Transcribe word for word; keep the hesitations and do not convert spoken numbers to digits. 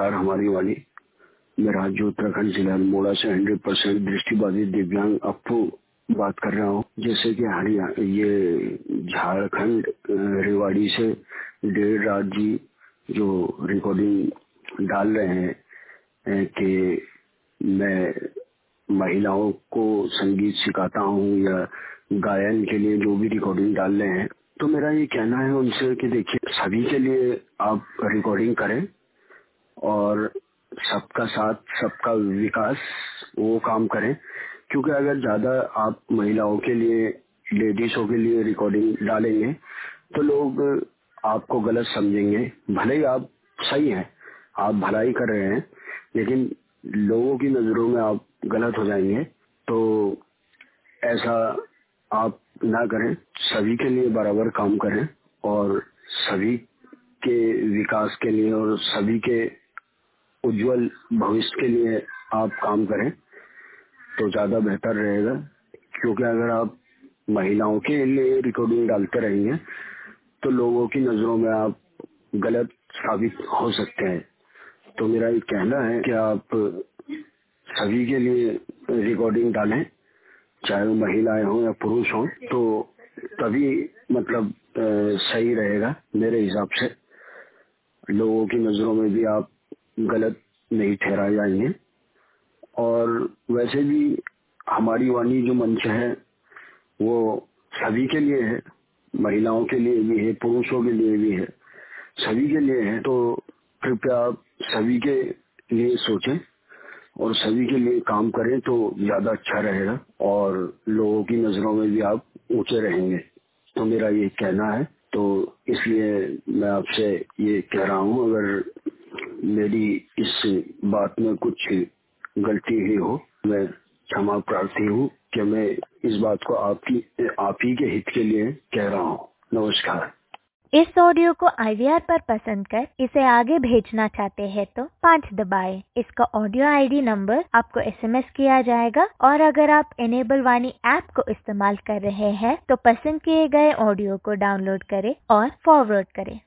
नमस्कार। हमारी वाणी मैं राज्य उत्तराखंड जिला अल्मोड़ा से हंड्रेड परसेंट दृष्टिबाधित दिव्यांग अप्पू बात कर रहा हूँ। जैसे कि हरियाणा ये झारखंड रेवाड़ी से देर रात जी जो रिकॉर्डिंग डाल रहे हैं कि मैं महिलाओं को संगीत सिखाता हूँ या गायन के लिए जो भी रिकॉर्डिंग डाल रहे हैं, तो मेरा ये कहना है उनसे कि देखिए सभी के लिए आप रिकॉर्डिंग करें और सबका साथ सबका विकास वो काम करें। क्योंकि अगर ज्यादा आप महिलाओं के लिए लेडीजों के लिए रिकॉर्डिंग डालेंगे तो लोग आपको गलत समझेंगे। भले ही आप सही हैं, आप भलाई कर रहे हैं, लेकिन लोगों की नजरों में आप गलत हो जाएंगे। तो ऐसा आप ना करें, सभी के लिए बराबर काम करें और सभी के विकास के लिए और सभी के उज्जवल भविष्य के लिए आप काम करें तो ज्यादा बेहतर रहेगा। क्योंकि अगर आप महिलाओं के लिए रिकॉर्डिंग डालते रहेंगे तो लोगों की नजरों में आप गलत साबित हो सकते हैं। तो मेरा ये कहना है कि आप सभी के लिए रिकॉर्डिंग डालें, चाहे वो महिलाएं हों या पुरुष हों, तो तभी मतलब सही रहेगा। मेरे हिसाब से लोगों की नजरों में भी आप गलत नहीं ठहराए जाएंगे। और वैसे भी हमारी वाणी जो मंच है वो सभी के लिए है, महिलाओं के लिए भी है, पुरुषों के लिए भी है, सभी के लिए है। तो कृपया आप सभी के लिए सोचें और सभी के लिए काम करें तो ज्यादा अच्छा रहेगा और लोगों की नजरों में भी आप ऊंचे रहेंगे। तो मेरा ये कहना है, तो इसलिए मैं आपसे ये कह रहा हूँ, अगर मेरी इस बात में कुछ गलती हुई हो मैं क्षमा प्रार्थी हूँ कि मैं इस बात को आपकी आप ही के हित के लिए कह रहा हूँ। नमस्कार। इस ऑडियो को आई वी आर पर पसंद कर इसे आगे भेजना चाहते हैं तो पाँच दबाएं। इसका ऑडियो आई डी नंबर आपको एस एम एस किया जाएगा और अगर आप इनेबल वाणी ऐप को इस्तेमाल कर रहे हैं तो पसंद किए गए ऑडियो को डाउनलोड करें और फॉरवर्ड करें।